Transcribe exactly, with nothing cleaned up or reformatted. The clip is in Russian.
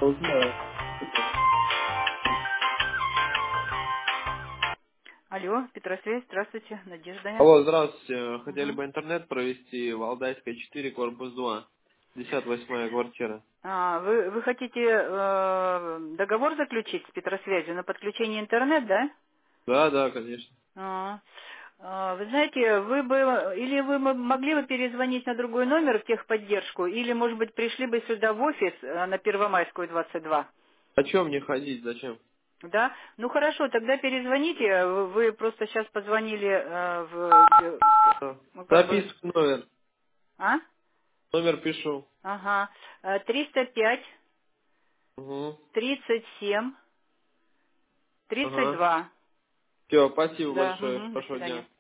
Да. Алло, Петросвязь, здравствуйте, Надежда. Алло, здравствуйте. Хотели Мгм. бы интернет провести в Алдайской четыре, корпус два. пятьдесят восьмая квартира. А, вы, вы хотите э, договор заключить с Петросвязью на подключение интернет, да? Да, да, конечно. А, а, вы знаете, вы бы, или вы м- могли бы перезвонить на другой номер в техподдержку, или, может быть, пришли бы сюда в офис э, на Первомайскую двадцать два. О чем мне ходить, зачем? Да? Ну хорошо, тогда перезвоните. Вы вы просто сейчас позвонили э, в, в- Да. ну, как бы, Записываю номер. а? Номер пишу. Ага. Э, триста пять Угу. тридцать семь тридцать Ага. два. Все, спасибо Да, большое. мгм, до Хорошего дня. свидания.